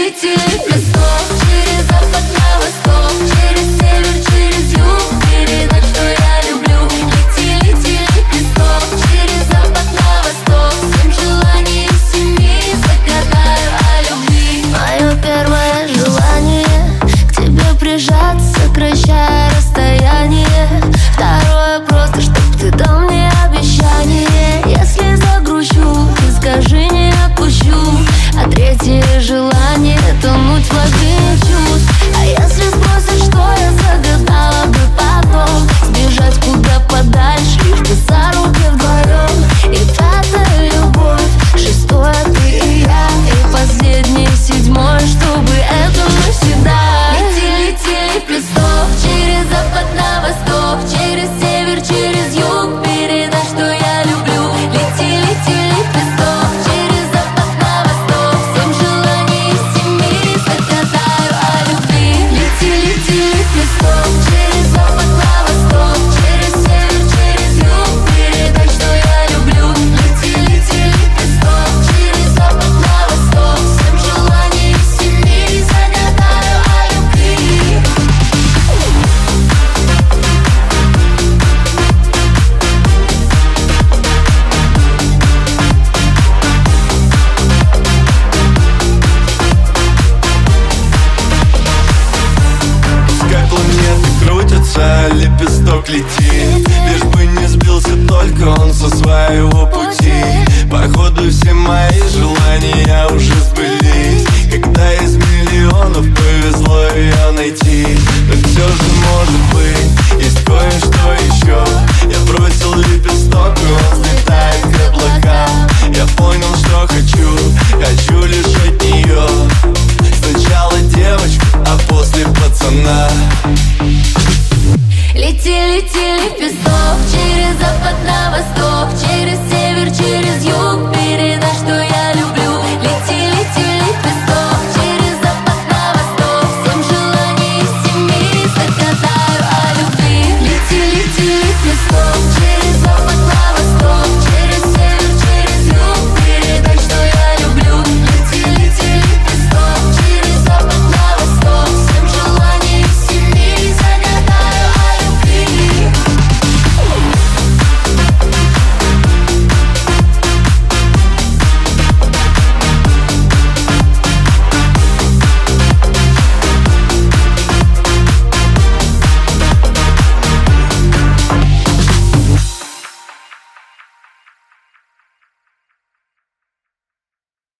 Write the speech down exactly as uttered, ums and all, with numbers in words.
лети, листок, через запад на восток, через север, через юг, передать, что я люблю. Лети, лети, лепесток, через запад на восток, семь желаний из семи загадаю о любви. Мое первое желание к тебе прижаться, сокращая расстояние. Второе просто, чтоб ты дал мне обещание. Если загрущу, ты скажи, не отпущу. А третье желание — тонуть в лагере чувств. А если спросишь, что я загадала бы потом, сбежать куда подальше, лишь бы за руки вдвоем. И пятая любовь, шестое ты и я, и последнее седьмое, чтобы это навсегда. Лети, лети, лепесток, через запад на восток, через север, через юг, передай, что я люблю. Лети, лети, лепесток, через запад на восток, семь желаний из семи загадаю о любви. Лети, лети, лепесток, через запад на восток, через север, через юг, передай, что я люблю. Лети, лети, лепесток, через запад на восток, семь желаний из семи загадаю о любви. Пускай планеты крутятся, лепесток летит.